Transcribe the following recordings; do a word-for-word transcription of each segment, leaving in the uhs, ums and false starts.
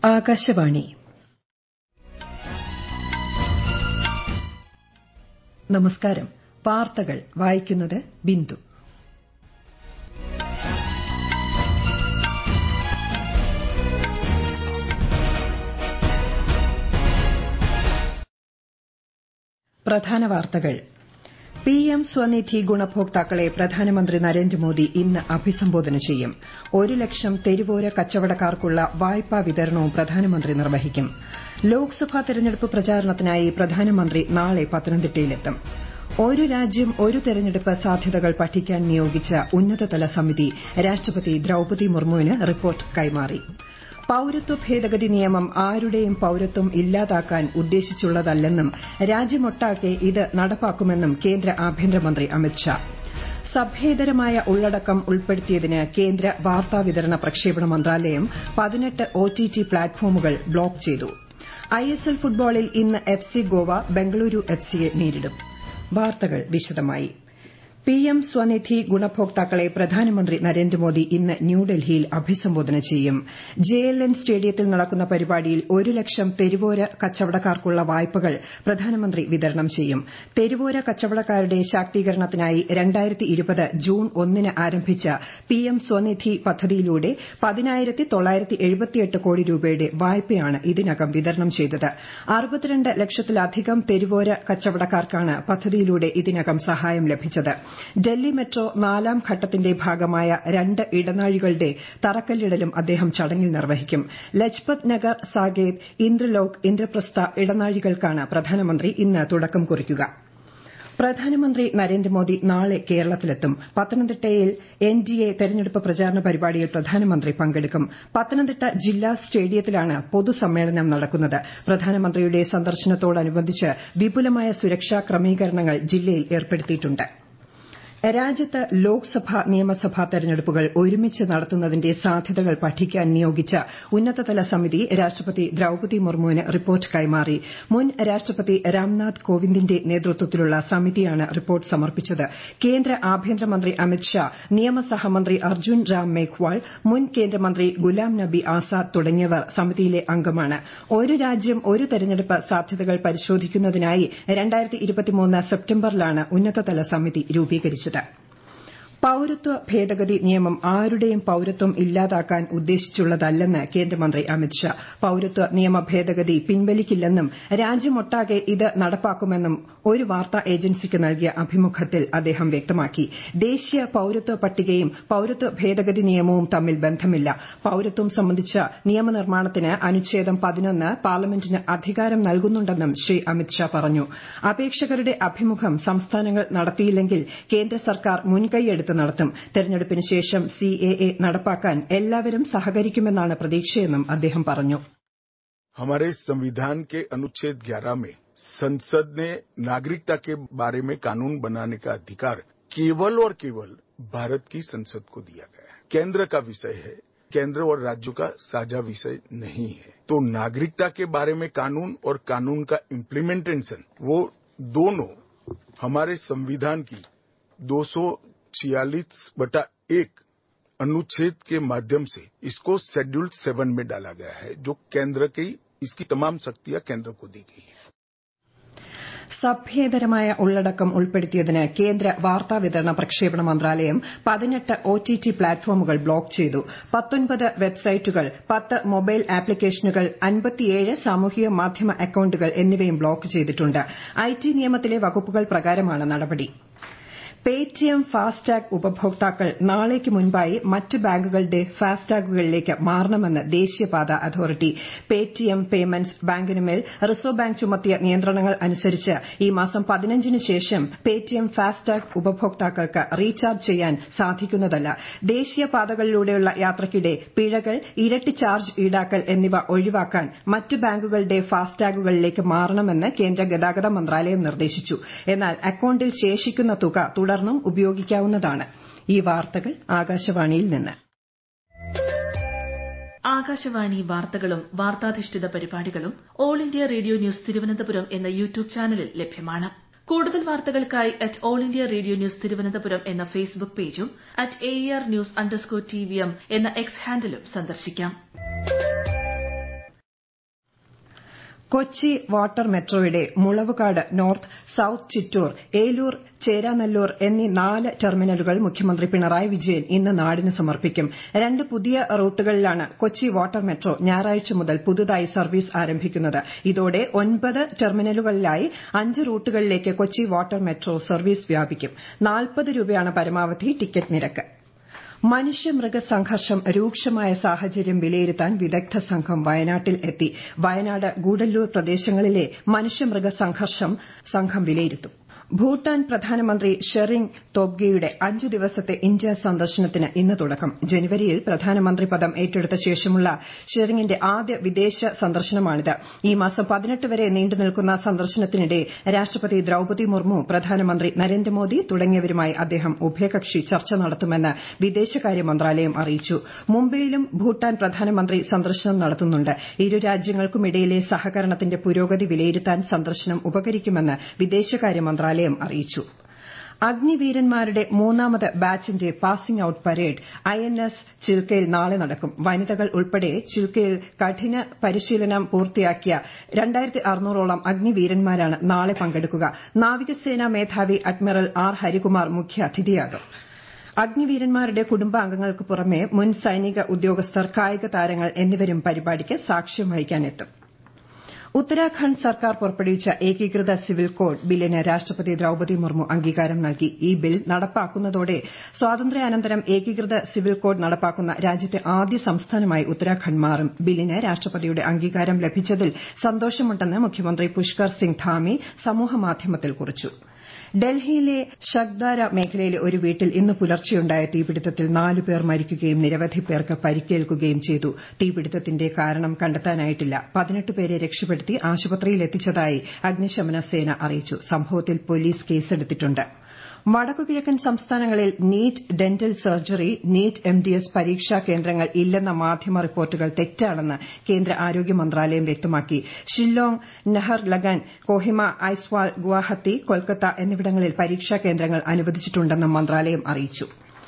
ആകാശവാണി. നമസ്കാരം. വാർത്തകൾ വായിക്കുന്നത് ബിന്ദു. പ്രധാന വാർത്തകൾ. പി എം സ്വനിധി ഗുണഭോക്താക്കളെ പ്രധാനമന്ത്രി നരേന്ദ്രമോദി ഇന്ന് അഭിസംബോധന ചെയ്യും. ഒരു ലക്ഷം തെരുവോര കച്ചവടക്കാർക്കുള്ള വായ്പാ വിതരണവും പ്രധാനമന്ത്രി നിർവഹിക്കും. ലോക്സഭാ തെരഞ്ഞെടുപ്പ് പ്രചാരണത്തിനായി പ്രധാനമന്ത്രി നാളെ പത്തനംതിട്ടയിലെത്തും. ഒരു രാജ്യം ഒരു തെരഞ്ഞെടുപ്പ് സാധ്യതകൾ പഠിക്കാൻ നിയോഗിച്ച ഉന്നതതല സമിതി രാഷ്ട്രപതി ദ്രൌപദി മുർമുവിന് റിപ്പോർട്ട് കൈമാറി. പൌരത്വ ഭേദഗതി നിയമം ആരുടെയും പൌരത്വം ഇല്ലാതാക്കാൻ ഉദ്ദേശിച്ചുള്ളതല്ലെന്നും രാജ്യമൊട്ടാകെ ഇത് നടപ്പാക്കുമെന്നും കേന്ദ്ര ആഭ്യന്തരമന്ത്രി അമിത്ഷാ. സഭ്യേതരമായ ഉള്ളടക്കം ഉൾപ്പെടുത്തിയതിന് കേന്ദ്ര വാർത്താവിതരണ പ്രക്ഷേപണ മന്ത്രാലയം പതിനെട്ട് ഒടിടി പ്ലാറ്റ്ഫോമുകൾ ബ്ലോക്ക് ചെയ്തു. ഐഎസ്എൽ ഫുട്ബോളിൽ ഇന്ന് F C Goa Bengaluru F സിയെ നേരിടും. വാർത്തകൾ വിശദമായി. പി എം സ്വനിധി ഗുണഭോക്താക്കളെ പ്രധാനമന്ത്രി നരേന്ദ്രമോദി ഇന്ന് ന്യൂഡൽഹിയിൽ അഭിസംബോധന ചെയ്യും. ജെ എൽ എൻ സ്റ്റേഡിയത്തിൽ നടക്കുന്ന പരിപാടിയിൽ ഒരു ലക്ഷം തെരുവോര കച്ചവടക്കാർക്കുള്ള വായ്പകൾ പ്രധാനമന്ത്രി വിതരണം ചെയ്യും. തെരുവോര കച്ചവടക്കാരുടെ ശാക്തീകരണത്തിനായി രണ്ടായിരത്തി ഇരുപത് ജൂൺ ഒന്നിന് ആരംഭിച്ച പി എം സ്വനിധി പദ്ധതിയിലൂടെ പതിനായിരത്തി തൊള്ളായിരത്തി എഴുപത്തിയെട്ട് കോടി രൂപയുടെ വായ്പയാണ് ഇതിനകം വിതരണം ചെയ്തത്. അറുപത്തിരണ്ട് ലക്ഷത്തിലധികം തെരുവോര കച്ചവടക്കാർക്കാണ് പദ്ധതിയിലൂടെ ഇതിനകം സഹായം ലഭിച്ചത്. ഡൽഹി മെട്രോ നാലാം ഘട്ടത്തിന്റെ ഭാഗമായ രണ്ട് ഇടനാഴികളുടെ തറക്കല്ലിടലും അദ്ദേഹം ചടങ്ങിൽ നിർവഹിക്കും. ലജ്പത് നഗർ സാകേത് ഇന്ദ്രലോക് ഇന്ദ്രപ്രസ്ഥ ഇടനാഴികൾക്കാണ് പ്രധാനമന്ത്രി ഇന്ന് തുടക്കം കുറിക്കുക. പ്രധാനമന്ത്രി നരേന്ദ്രമോദി നാളെ കേരളത്തിലെത്തും. പത്തനംതിട്ടയിൽ എൻ ഡി എ തെരഞ്ഞെടുപ്പ് പ്രചാരണ പരിപാടിയിൽ പ്രധാനമന്ത്രി പങ്കെടുക്കും. പത്തനംതിട്ട ജില്ലാ സ്റ്റേഡിയത്തിലാണ് പൊതുസമ്മേളനം നടക്കുന്നത്. പ്രധാനമന്ത്രിയുടെ സന്ദർശനത്തോടനുബന്ധിച്ച് വിപുലമായ സുരക്ഷാ ക്രമീകരണങ്ങൾ ജില്ലയിൽ ഏർപ്പെടുത്തിയിട്ടുണ്ട്. രാജ്യത്ത് ലോക്സഭാ നിയമസഭാ തെരഞ്ഞെടുപ്പുകൾ ഒരുമിച്ച് നടത്തുന്നതിന്റെ സാധ്യതകൾ പഠിക്കാൻ നിയോഗിച്ച ഉന്നതതല സമിതി രാഷ്ട്രപതി ദ്രൌപദി മുർമുവിന് റിപ്പോർട്ട് കൈമാറി. മുൻ രാഷ്ട്രപതി രാംനാഥ് കോവിന്ദിന്റെ നേതൃത്വത്തിലുള്ള സമിതിയാണ് റിപ്പോർട്ട് സമർപ്പിച്ചത്. കേന്ദ്ര ആഭ്യന്തരമന്ത്രി അമിത്ഷാ, നിയമസഹമന്ത്രി അർജുൻ റാം മേഘ്വാൾ, മുൻ കേന്ദ്രമന്ത്രി ഗുലാം നബി ആസാദ് തുടങ്ങിയവർ സമിതിയിലെ അംഗമാണ്. ഒരു രാജ്യം ഒരു തെരഞ്ഞെടുപ്പ് സാധ്യതകൾ പരിശോധിക്കുന്നതിനായി രണ്ടായിരത്തി ഇരുപത്തിമൂന്ന് സെപ്റ്റംബറിലാണ് ഉന്നതതല സമിതി രൂപീകരിച്ചത്. പൌരത്വ ഭേദഗതി നിയമം ആരുടെയും പൌരത്വം ഇല്ലാതാക്കാൻ ഉദ്ദേശിച്ചുള്ളതല്ലെന്ന് കേന്ദ്രമന്ത്രി അമിത്ഷാ. പൌരത്വ നിയമ ഭേദഗതി പിൻവലിക്കില്ലെന്നും രാജ്യമൊട്ടാകെ ഇത് നടപ്പാക്കുമെന്നും ഒരു വാർത്താ ഏജൻസിക്ക് നൽകിയ അഭിമുഖത്തിൽ അദ്ദേഹം വ്യക്തമാക്കി. ദേശീയ പൌരത്വ പട്ടികയും പൌരത്വ ഭേദഗതി നിയമവും തമ്മിൽ ബന്ധമില്ല. പൌരത്വം സംബന്ധിച്ച നിയമനിർമ്മാണത്തിന് അനുച്ഛേദം പതിനൊന്ന് പാർലമെന്റിന് അധികാരം നൽകുന്നുണ്ടെന്നും ശ്രീ അമിത്ഷാ പറഞ്ഞു. അപേക്ഷകരുടെ അഭിമുഖം സംസ്ഥാനങ്ങൾ നടത്തിയില്ലെങ്കിൽ കേന്ദ്ര സർക്കാർ മുൻകൈയെടുത്ത് നടത്തും. തെരഞ്ഞെടുപ്പിന് ശേഷം സി എ എ നടപ്പാക്കാൻ എല്ലാവരും സഹകരിക്കുമെന്നാണ് പ്രതീക്ഷയെന്നും അദ്ദേഹം പറഞ്ഞു. हमारे संविधान के अनुच्छेद ग्यारह में संसद ने नागरिकता के बारे में कानून बनाने का अधिकार केवल और केवल भारत की संसद को दिया गया है. केंद्र का विषय है, केंद्र और राज्यों का साझा विषय नहीं है. तो नागरिकता के बारे में कानून और कानून का इम्प्लीमेंटेशन वो दोनों हमारे संविधान की दो सौ छियालीस बटा एक अनुच्छेद के माध्यम से इसको शेड्यूल सेवन में डाला गया है, जो केंद्र की इसकी तमाम शक्तियां केंद्र को दी गई है. സഭ്യേതരമായ ഉള്ളടക്കം ഉൾപ്പെടുത്തിയതിന് കേന്ദ്ര വാർത്താവിതരണ പ്രക്ഷേപണ മന്ത്രാലയം പതിനെട്ട് ഒടിടി പ്ലാറ്റ്ഫോമുകൾ ബ്ലോക്ക് ചെയ്തു. പത്തൊൻപത് വെബ്സൈറ്റുകൾ, പത്ത് മൊബൈൽ ആപ്ലിക്കേഷനുകൾ, അൻപത്തിയേഴ് സാമൂഹിക മാധ്യമ അക്കൌണ്ടുകൾ എന്നിവയും ബ്ലോക്ക് ചെയ്തിട്ടുണ്ട്. ഐടി നിയമത്തിലെ വകുപ്പുകൾ പ്രകാരമാണ് നടപടി. പേടിഎം ഫാസ്ടാഗ് ഉപഭോക്താക്കൾ നാളേക്ക് മുൻപായി മറ്റ് ബാങ്കുകളുടെ ഫാസ്ടാഗുകളിലേക്ക് മാറണമെന്ന് ദേശീയപാത അതോറിറ്റി. പേടിഎം പേയ്മെന്റ്സ് ബാങ്കിനുമേൽ റിസർവ് ബാങ്ക് ചുമത്തിയ നിയന്ത്രണങ്ങൾ അനുസരിച്ച് ഈ മാസം പതിനഞ്ചിന് ശേഷം പേടിഎം ഫാസ്ടാഗ് ഉപഭോക്താക്കൾക്ക് റീചാർജ് ചെയ്യാൻ സാധിക്കുന്നതല്ല. ദേശീയപാതകളിലൂടെയുള്ള യാത്രയ്ക്കിടെ പിഴകൾ, ഇരട്ടി ചാർജ് ഈടാക്കൽ എന്നിവ ഒഴിവാക്കാൻ മറ്റ് ബാങ്കുകളുടെ ഫാസ്ടാഗുകളിലേക്ക് മാറണമെന്ന് കേന്ദ്ര ഗതാഗത മന്ത്രാലയം നിർദ്ദേശിച്ചു. എന്നാൽ അക്കൌണ്ടിൽ ശേഷിക്കുന്ന തുക തുടർന്നും ഉപയോഗിക്കാവുന്നതാണ്. ഈ വാർത്തകൾ ആകാശവാണിയിൽ നിന്ന്. ആകാശവാണി വാർത്തകളും വാർത്താധിഷ്ഠിത പരിപാടികളും all India radio news Thiruvananthapuram എന്ന യൂട്യൂബ് ചാനലിൽ ലഭ്യമാണ്. കൂടുതൽ വാർത്തകൾക്കായി at all India radio news Thiruvananthapuram എന്ന ഫേസ്ബുക്ക് പേജും at A R news underscore T V M എന്ന എക്സ് ഹാൻഡിലും സന്ദർശിക്കാം. കൊച്ചി വാട്ടർ മെട്രോയുടെ മുളവുകാട് നോർത്ത് സൌത്ത് ചിറ്റൂർ ഏലൂർ ചേരാനല്ലൂർ എന്നീ നാല് ടെർമിനലുകൾ മുഖ്യമന്ത്രി പിണറായി വിജയൻ ഇന്ന് നാടിന് സമർപ്പിക്കും രണ്ട് പുതിയ റൂട്ടുകളിലാണ് കൊച്ചി വാട്ടർ മെട്രോ ഞായറാഴ്ച മുതൽ പുതുതായി സർവീസ് ആരംഭിക്കുന്നത് ഇതോടെ ഒൻപത് ടെർമിനലുകളിലായി അഞ്ച് റൂട്ടുകളിലേക്ക് കൊച്ചി വാട്ടർ മെട്രോ സർവീസ് വ്യാപിക്കും നാൽപ്പത് രൂപയാണ് പരമാവധി ടിക്കറ്റ് നിരക്ക് മനുഷ്യമൃഗ സംഘർഷം രൂക്ഷമായ സാഹചര്യം വിലയിരുത്താൻ വിദഗ്ധ സംഘം വയനാട്ടിൽ എത്തി വയനാട് ഗൂഡല്ലൂർ പ്രദേശങ്ങളിലെ മനുഷ്യമൃഗ സംഘർഷം സംഘം വിലയിരുത്തും ഭൂട്ടാൻ പ്രധാനമന്ത്രി ഷെറിംഗ് തോബ്ഗെയുടെ അഞ്ച് ദിവസത്തെ ഇന്ത്യ സന്ദർശനത്തിന് ഇന്ന് തുടക്കം ജനുവരിയിൽ പ്രധാനമന്ത്രി പദം ഏറ്റെടുത്ത ശേഷമുള്ള ഷെറിംഗിന്റെ ആദ്യ വിദേശ സന്ദർശനമാണിത് ഈ മാസം പതിനെട്ട് വരെ നീണ്ടുനിൽക്കുന്ന സന്ദർശനത്തിനിടെ രാഷ്ട്രപതി ദ്രൌപദി മുർമു പ്രധാനമന്ത്രി നരേന്ദ്രമോദി തുടങ്ങിയവരുമായി അദ്ദേഹം ഉഭയകക്ഷി ചർച്ച നടത്തുമെന്ന് വിദേശകാര്യ മന്ത്രാലയം അറിയിച്ചു മുംബൈയിലും ഭൂട്ടാൻ പ്രധാനമന്ത്രി സന്ദർശനം നടത്തുന്നുണ്ട് ഇരു രാജ്യങ്ങൾക്കുമിടയിലെ സഹകരണത്തിന്റെ പുരോഗതി വിലയിരുത്താൻ സന്ദർശനം ഉപകരിക്കുമെന്ന് വിദേശകാര്യ മന്ത്രാലയം അറിയിച്ചു അഗ്നിവീരന്മാരുടെ മൂന്നാമത് ബാച്ചിന്റെ passing out parade I N S ചിൽക്കയിൽ നാളെ നടക്കും വനിതകൾ ഉൾപ്പെടെ ചിൽക്കയിൽ കഠിന പരിശീലനം പൂർത്തിയാക്കിയ രണ്ടായിരത്തി അറുന്നൂറോളം അഗ്നിവീരന്മാരാണ് നാളെ പങ്കെടുക്കുക നാവികസേനാ മേധാവി അഡ്മിറൽ ആർ ഹരികുമാർ മുഖ്യാതിഥിയാകും അഗ്നിവീരന്മാരുടെ കുടുംബാംഗങ്ങൾക്ക് പുറമെ മുൻ സൈനിക ഉദ്യോഗസ്ഥർ കായിക താരങ്ങൾ എന്നിവരും പരിപാടിക്ക് സാക്ഷ്യം വഹിക്കാനെത്തും ഉത്തരാഖണ്ഡ് സർക്കാർ പുറപ്പെടുവിച്ച ഏകീകൃത സിവിൽ കോഡ് ബില്ലിന് രാഷ്ട്രപതി ദ്രൌപദി മുർമു അംഗീകാരം നൽകി ഈ ബിൽ നടപ്പാക്കുന്നതോടെ സ്വാതന്ത്ര്യാനന്തരം ഏകീകൃത സിവിൽ കോഡ് നടപ്പാക്കുന്ന രാജ്യത്തെ ആദ്യ സംസ്ഥാനമായി ഉത്തരാഖണ്ഡ് മാറും ബില്ലിന് രാഷ്ട്രപതിയുടെ അംഗീകാരം ലഭിച്ചതിൽ സന്തോഷമുണ്ടെന്ന് മുഖ്യമന്ത്രി പുഷ്കർ സിംഗ് ധാമി സമൂഹമാധ്യമത്തിൽ കുറിച്ചു ഡൽഹിയിലെ ഷക്ദാര മേഖലയിലെ ഒരു വീട്ടിൽ ഇന്ന് പുലർച്ചെയുണ്ടായ തീപിടുത്തത്തിൽ നാല് പേർ മരിക്കുകയും നിരവധി പേർക്ക് പരിക്കേൽക്കുകയും ചെയ്തു തീപിടുത്തത്തിന്റെ കാരണം കണ്ടെത്താനായിട്ടില്ല പതിനെട്ട് പേരെ രക്ഷപ്പെടുത്തി ആശുപത്രിയിൽ എത്തിച്ചതായി അഗ്നിശമന സേന അറിയിച്ചു സംഭവത്തിൽ പോലീസ് കേസെടുത്തിട്ടുണ്ട് വടക്കുകിഴക്കൻ സംസ്ഥാനങ്ങളിൽ NEET dental surgery NEET M D S പരീക്ഷാ കേന്ദ്രങ്ങൾ ഇല്ലെന്ന മാധ്യമ റിപ്പോർട്ടുകൾ തെറ്റാണെന്ന് കേന്ദ്ര ആരോഗ്യ മന്ത്രാലയം വ്യക്തമാക്കി ഷില്ലോങ് നഹർലഗൻ കോഹിമ ഐസ്വാൾ ഗുവാഹത്തി കൊൽക്കത്ത എന്നിവിടങ്ങളിൽ പരീക്ഷാ കേന്ദ്രങ്ങൾ അനുവദിച്ചിട്ടുണ്ടെന്നും മന്ത്രാലയം അറിയിച്ചു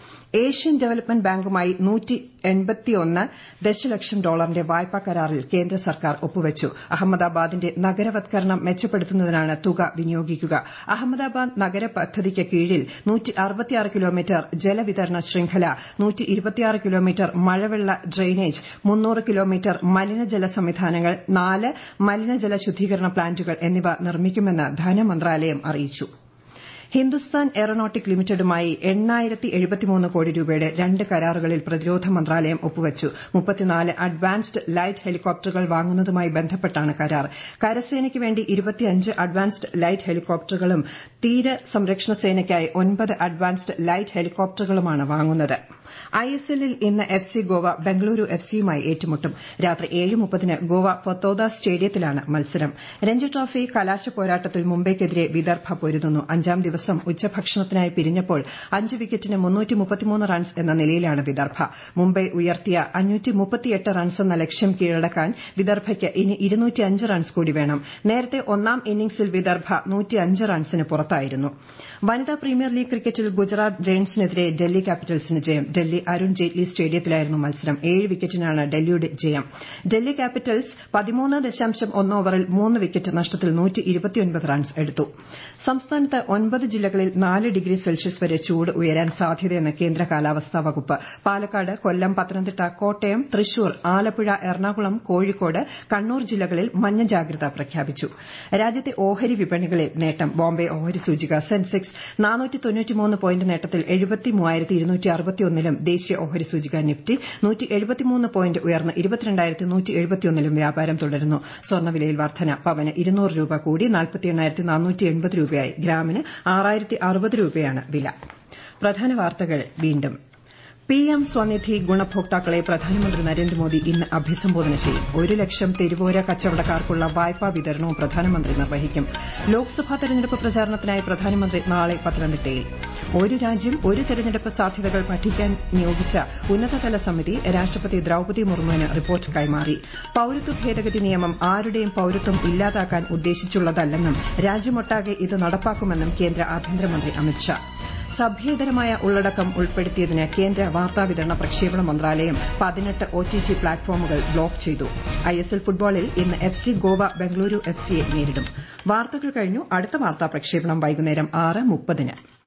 ഏഷ്യൻ ഡെവലപ്മെന്റ് ബാങ്കുമായി നൂറ്റി എൺപത്തിയൊന്ന് ദശലക്ഷം ഡോളറിന്റെ വായ്പാ കരാറിൽ കേന്ദ്ര സർക്കാർ ഒപ്പുവച്ചു അഹമ്മദാബാദിന്റെ നഗരവത്കരണം മെച്ചപ്പെടുത്തുന്നതിനാണ് തുക വിനിയോഗിക്കുക അഹമ്മദാബാദ് നഗര പദ്ധതിക്ക് കീഴിൽ നൂറ്റി അറുപത്തിയാറ് കിലോമീറ്റർ ജലവിതരണ ശൃംഖല നൂറ്റി ഇരുപത്തിയാറ് കിലോമീറ്റർ മഴവെള്ള ഡ്രെയിനേജ് മുന്നൂറ് കിലോമീറ്റർ മലിനജല സംവിധാനങ്ങൾ നാല് മലിനജല ശുദ്ധീകരണ പ്ലാന്റുകൾ എന്നിവ നിർമ്മിക്കുമെന്ന് ധനമന്ത്രാലയം അറിയിച്ചു ഹിന്ദുസ്ഥാൻ എയറോനോട്ടിക് ലിമിറ്റഡുമായി എണ്ണായിരത്തി എഴുപത്തിമൂന്ന് കോടി രൂപയുടെ രണ്ട് കരാറുകളിൽ പ്രതിരോധ മന്ത്രാലയം ഒപ്പുവച്ചു മുപ്പത്തിനാല് അഡ്വാൻസ്ഡ് ലൈറ്റ് ഹെലികോപ്റ്ററുകൾ വാങ്ങുന്നതുമായി ബന്ധപ്പെട്ടാണ് കരാർ കരസേനയ്ക്ക് വേണ്ടി ഇരുപത്തിയഞ്ച് അഡ്വാൻസ്ഡ് ലൈറ്റ് ഹെലികോപ്റ്ററുകളും തീര സംരക്ഷണ സേനയ്ക്കായി ഒൻപത് അഡ്വാൻസ്ഡ് ലൈറ്റ് ഹെലികോപ്റ്ററുകളുമാണ് വാങ്ങുന്നത് ഐ എസ് എല്ലിൽ ഇന്ന് F C Goa Bengaluru F സിയുമായി ഏറ്റുമുട്ടും രാത്രി ഏഴ് മുപ്പതിന് ഗോവ ഫത്തോദ സ്റ്റേഡിയത്തിലാണ് മത്സരം രഞ്ജി ട്രോഫി കലാശ പോരാട്ടത്തിൽ മുംബൈക്കെതിരെ വിദർഭ പൊരുതുന്നു അഞ്ചാം ദിവസം ഉച്ചഭക്ഷണത്തിനായി പിരിഞ്ഞപ്പോൾ അഞ്ച് വിക്കറ്റിന് മുന്നൂറ്റി മുപ്പത്തിമൂന്ന് റൺസ് എന്ന നിലയിലാണ് വിദർഭ മുംബൈ ഉയർത്തിയ അഞ്ഞൂറ്റി മുപ്പത്തിയെട്ട് റൺസ് എന്ന ലക്ഷ്യം കീഴടക്കാൻ വിദർഭയ്ക്ക് ഇനി ഇരുന്നൂറ്റിയഞ്ച് റൺസ് കൂടി വേണം നേരത്തെ ഒന്നാം ഇന്നിംഗ്സിൽ വിദർഭ നൂറ്റിയഞ്ച് റൺസിന് പുറത്തായിരുന്നു വനിതാ പ്രീമിയർ ലീഗ് ക്രിക്കറ്റിൽ ഗുജറാത്ത് ജയന്റ്സിനെതിരെ ഡൽഹി ക്യാപിറ്റൽസിന് ജയം ഡൽഹി അരുൺ ജെയ്റ്റ്ലി സ്റ്റേഡിയത്തിലായിരുന്നു മത്സരം ഏഴ് വിക്കറ്റിനാണ് ഡൽഹിയുടെ ജയം ഡൽഹി ക്യാപിറ്റൽസ് പതിമൂന്ന് ദശാംശം ഒന്ന് ഓവറിൽ മൂന്ന് വിക്കറ്റ് നഷ്ടത്തിൽ നൂറ്റി ഇരുപത്തിയൊൻപത് റൺസ് എടുത്തു സംസ്ഥാനത്ത് ഒൻപത് ജില്ലകളിൽ നാല് ഡിഗ്രി സെൽഷ്യസ് വരെ ചൂട് ഉയരാൻ സാധ്യതയെന്ന് കേന്ദ്ര കാലാവസ്ഥാ വകുപ്പ് പാലക്കാട് കൊല്ലം പത്തനംതിട്ട കോട്ടയം തൃശൂർ ആലപ്പുഴ എറണാകുളം കോഴിക്കോട് കണ്ണൂർ ജില്ലകളിൽ മഞ്ഞ ജാഗ്രത പ്രഖ്യാപിച്ചു രാജ്യത്തെ ഓഹരി വിപണികളിൽ നേട്ടം ബോംബെ ഓഹരി സൂചിക സെൻസെക്സ് നാനൂറ്റി തൊണ്ണൂറ്റിമൂന്ന് പോയിന്റ് നേട്ടത്തിൽ എഴുപത്തി മൂവായിരത്തി ഇരുന്നൂറ്റി അറുപത്തിയൊന്നിലും ദേശീയ ഓഹരി സൂചിക നിഫ്റ്റി നൂറ്റി എഴുപത്തിമൂന്ന് പോയിന്റ് ഉയർന്ന് ഇരുപത്തിരണ്ടായിരത്തി നൂറ്റി എഴുപത്തിയൊന്നിലും വ്യാപാരം തുടരുന്നു സ്വർണ്ണവിലയിൽ വർധന പവന് ഇരുന്നൂറ് രൂപ കൂടി നാൽപ്പത്തി എണ്ണായിരത്തി നാനൂറ്റി എൺപത് രൂപയായി ഗ്രാമിന് ആറായിരത്തി അറുപത് രൂപയാണ് വില പ്രധാന വാർത്തകൾ വീണ്ടും പിഎം സ്വനിധി ഗുണഭോക്താക്കളെ പ്രധാനമന്ത്രി നരേന്ദ്രമോദി ഇന്ന് അഭിസംബോധന ചെയ്യും ഒരു ലക്ഷം തെരുവോര കച്ചവടക്കാർക്കുള്ള വായ്പാ വിതരണവും പ്രധാനമന്ത്രി നിർവഹിക്കും ലോക്സഭാ തെരഞ്ഞെടുപ്പ് പ്രചാരണത്തിനായി പ്രധാനമന്ത്രി നാളെ പത്തനംതിട്ടയിൽ ഒരു രാജ്യം ഒരു തെരഞ്ഞെടുപ്പ് സാധ്യതകൾ പഠിക്കാൻ നിയോഗിച്ച ഉന്നതതല സമിതി രാഷ്ട്രപതി ദ്രൌപദി മുർമുവിന് റിപ്പോർട്ട് കൈമാറി പൌരത്വ ഭേദഗതി നിയമം ആരുടെയും പൌരത്വം ഇല്ലാതാക്കാൻ ഉദ്ദേശിച്ചുള്ളതല്ലെന്നും രാജ്യമൊട്ടാകെ ഇത് നടപ്പാക്കുമെന്നും കേന്ദ്ര ആഭ്യന്തരമന്ത്രി അമിത്ഷാ സഭ്യേതരമായ ഉള്ളടക്കം ഉൾപ്പെടുത്തിയതിന് കേന്ദ്ര വാർത്താവിതരണ പ്രക്ഷേപണ മന്ത്രാലയം പതിനെട്ട് ഒടിടി പ്ലാറ്റ്ഫോമുകൾ ബ്ലോക്ക് ചെയ്തു. ഐഎസ്എൽ ഫുട്ബോളിൽ ഇന്ന് F C Goa Bengaluru F സിയെ നേരിടും. വാർത്തകൾ കഴിഞ്ഞു. അടുത്ത വാർത്താ പ്രക്ഷേപണം വൈകുന്നേരം ആറ് മുപ്പതിന്.